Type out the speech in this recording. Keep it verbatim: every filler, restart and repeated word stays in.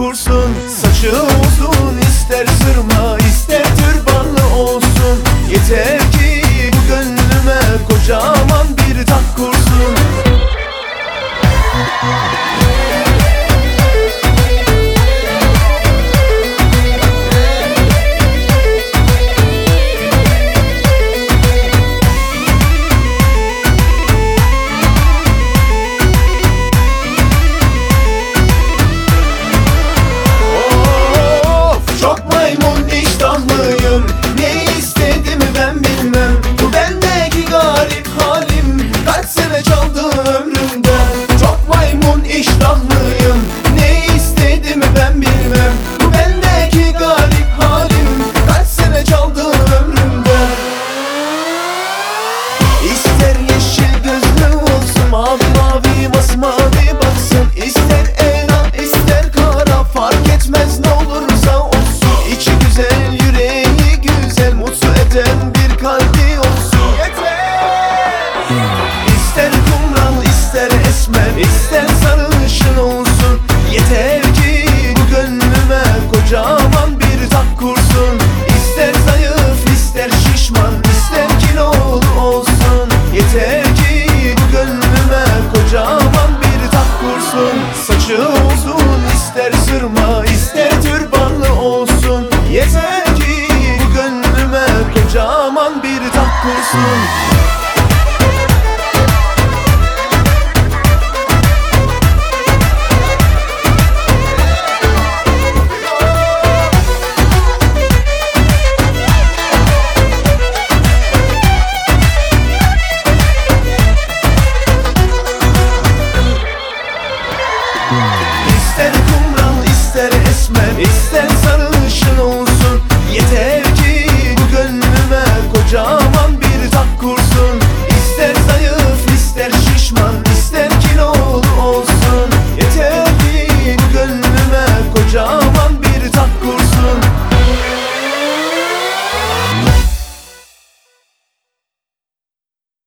kursun. Saçı uzun, ister sırma ister türbanlı olsun. Yeter ki bu gönlüme kocaman bir tak kursun. Ne istediğimi ben bilmem. Bu bendeki garip halim, kaç sene çaldı ömrümden. Çok maymun iştahlıyım, ne istediğimi ben bilmem. Bu bendeki garip halim, kaç sene çaldı ömrümden. İster yeşil gözlü olsun, mavi mavi masmavi baksın. İster ela ister kara, fark etmez ne olursa olsun. İçi güzel, yüreği güzel, mutlu eden bir kalbi olsun. Yeter! İster kumral ister esmer, ister sarışın olsun. Yeter ki bu gönlüme kocaman bir tak kursun. İster zayıf ister şişman, ister kilolu olsun. Yeter ki bu gönlüme kocaman bir tak kursun. Saçı uzun ister sırma ister türbanlı olsun. Yeter ki bu gönlüme kocaman bir tak kursun.